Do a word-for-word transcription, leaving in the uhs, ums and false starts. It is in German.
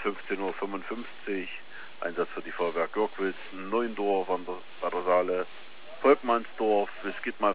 fünfzehn Uhr fünfundfünfzig, Einsatz für die Feuerwehr Görkwilzen, Neuendorf an der, bei der Saale, Volkmannsdorf, es geht mal